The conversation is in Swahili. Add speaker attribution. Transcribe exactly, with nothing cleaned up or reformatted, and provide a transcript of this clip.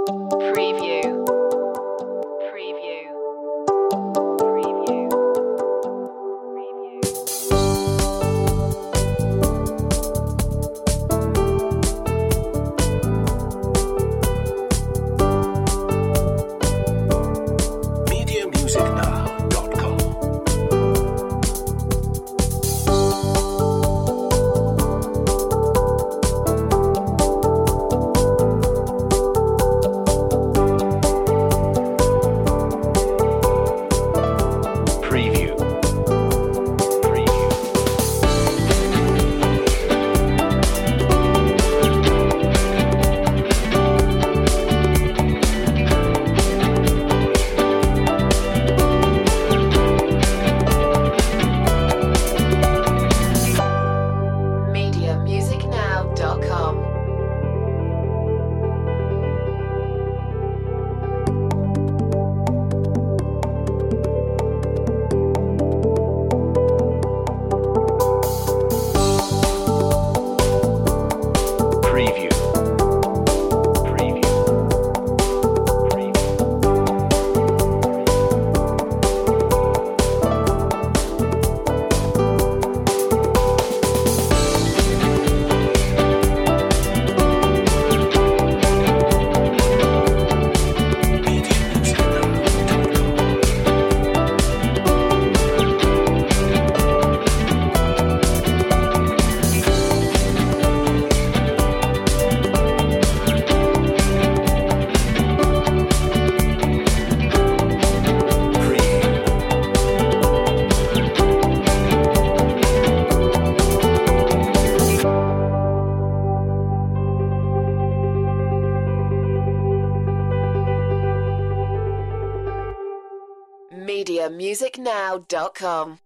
Speaker 1: Preview. Preview. Preview.
Speaker 2: media music now dot com. Preview. Preview.
Speaker 1: media music now dot com.
Speaker 2: Preview. Preview. Preview. media music now dot com. Preview.
Speaker 1: media music now dot com.